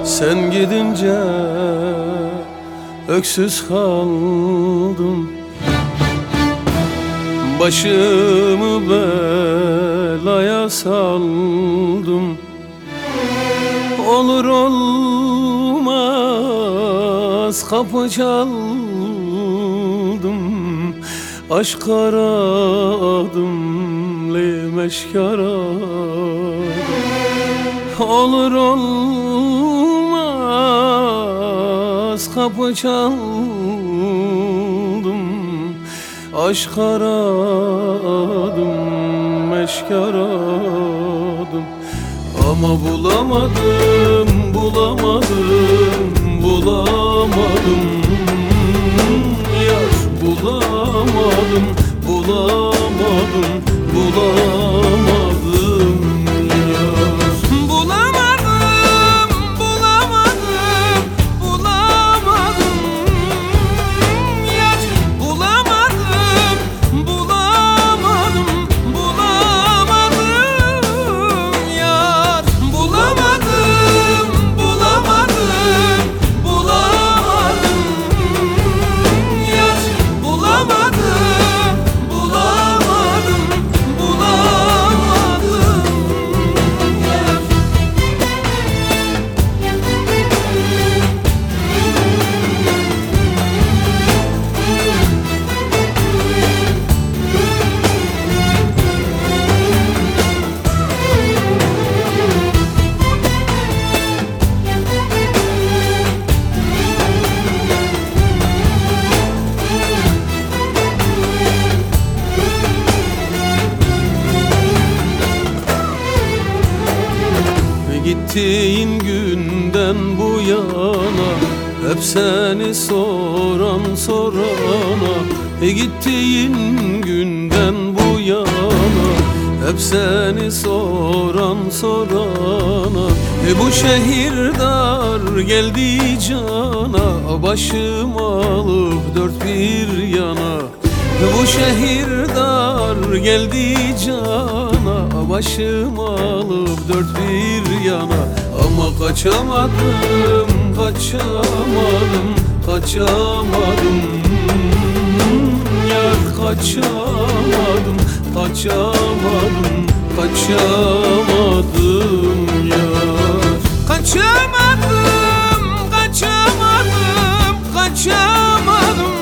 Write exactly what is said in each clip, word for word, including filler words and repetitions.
Sen gidince öksüz kaldım, başımı belaya saldım. Olur olmaz kapı çaldım, aşk aradım, lemeşk aradım. Olur olmaz kapı çaldım, aşk aradım, meşk aradım. Ama bulamadım, bulamadım, bulamadım. Yar bulamadım, bulamadım, bulamadım. Yar bulamadım, bulamadım, bulamadım. Yar bulamadım, bulamadım, bulamadım. Yar bulamadım, bulamadım, bulamadım. Yar bulamadım, bulamadım, bulamadım. Yar Gittiğin günden bu yana hep seni soran sorana. E gittiğin günden bu yana hep seni soran sorana. E bu şehir dar geldi cana, başım alıp dört bir yana. E bu şehir dar geldi cana, başım alıp dört bir yana. Ama kaçamadım, kaçamadım, kaçamadım. Yar kaçamadım, kaçamadım, kaçamadım yar. Kaçamadım, kaçamadım, kaçamadım.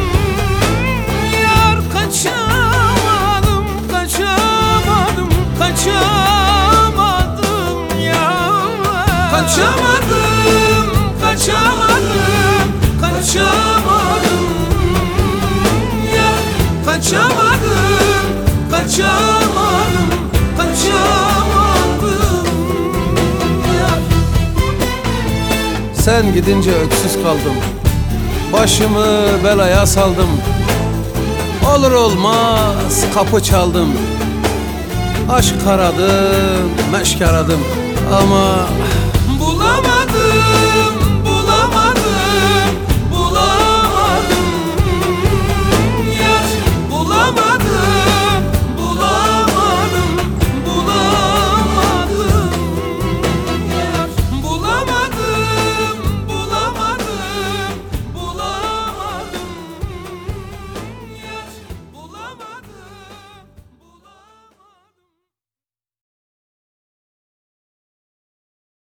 Yar kaçamadım, kaçamadım, kaçamadım yar. Kaçamadım, kaçamadım, kaçamadım. Yar kaçamadım, kaçamadım, kaçamadım yar. Sen gidince öksüz kaldım, başımı belaya saldım. Olur olmaz kapı çaldım, aşk aradım, meşk aradım. Ama